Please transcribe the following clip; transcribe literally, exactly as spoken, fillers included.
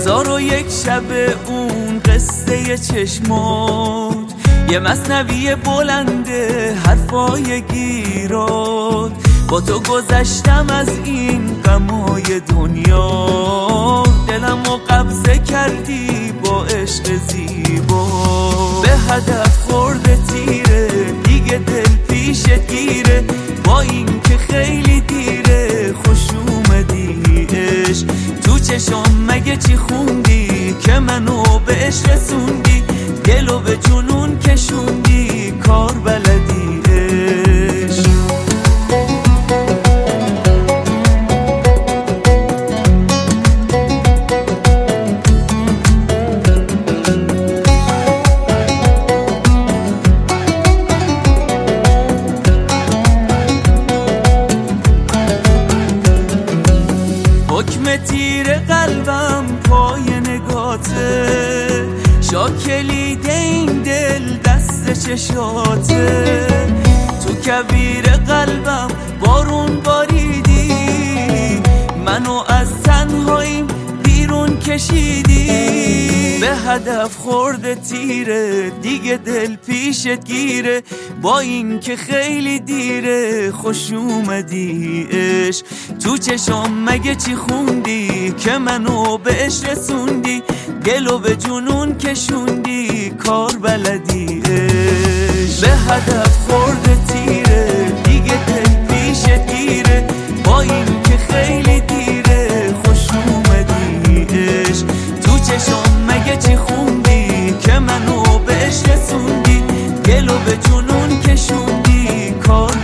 هزار و یک شب اون قصه چشمات، یه مثنوی بلنده حرفای گیرات. با تو گذشتم از این غمای دنیا، دلمو قبضه کردی با عشق زیبا. به هدف خورده تیره دیگه دل پیشت گیره، با این که خیلی دیره خوش اومدی عشق. تو چشام مگه چی خوندی که منو به عشق رسوندی؟ دلو به جنون کشوندی کار بلدی عشق. حکم تیر قلبم پای نگاته، شاکلید این دل دست چشاته. تو کبیر قلبم بارون باریدی، منو از تنهاییم بیرون کشیدی. به هدف خورده تیره دیگه دل پیشت گیره، با این که خیلی دیره خوش اومدی عشق. تو چشام مگه چی خوندی که منو به عشق رسوندی؟ دلو به جنون کشوندی کار بلدی عشق. به هدف خورده تیره دیگه دل پیشت گیره، با این که خیلی دیره خوش اومدی عشق. تو چشام مگه چی خوندی که منو به عشق رسوندی؟ دلو به جنون کشوندی کار